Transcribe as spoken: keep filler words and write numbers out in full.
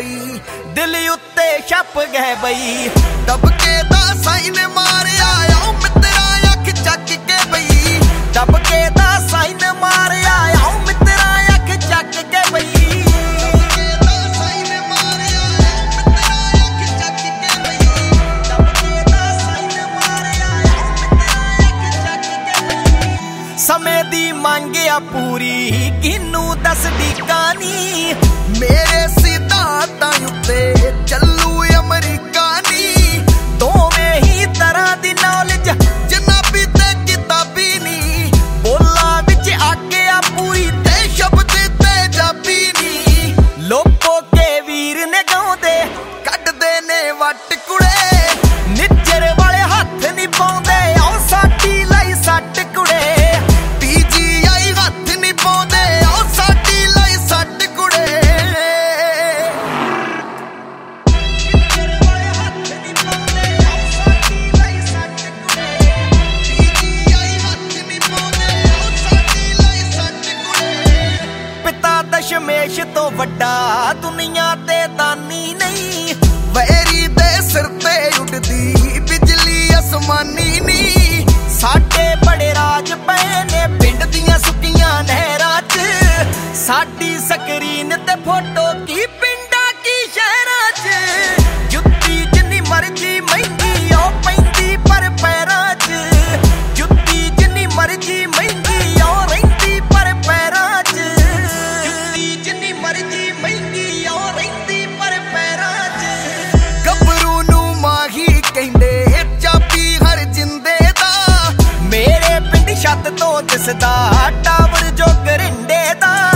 बई, दिल उत्ते छप गए बई। दबके दा साइन मारिया आओ मित्रा अख चक के बई, दबके दा साइन मारिया आओ मित्रा अख चक के बई। समय दी मांगिया पूरी किनू दसदी कहानी, मेरे सिद्धांतां उत्ते चलू अमरीका नी। दोवें ही तरह दी नॉलेज जनाबी ते किताबी नी, बोला विच आगिया पूरी ते शब्द तेजाबी नी। लोको के वीर ने गाउंदे कड्डदे ने वट कुड़े, निज्जर वाले हत्थ नहीं पाउंदे आओ साडी लई सट कुड़े। दशमेश तो वड्डा दुनिया ते दानी नहीं, वैरी दे सिर ते उड़दी बिजली आसमानी नी। साडे बड़े राज पए ने पिंड दियां सुक्कियां नहरां च, साडी स्क्रीन ते फोटो की पिंडा की शहरां च। जुत्ती जिन्नी मर्जी महंगी ओ पैंदी पर पैरां च, जुत्ती जिन्नी मर्जी महंगी ओ रहिंदी पर पैरां च। छत तो दिसदा टावर जो गरिंडे दा।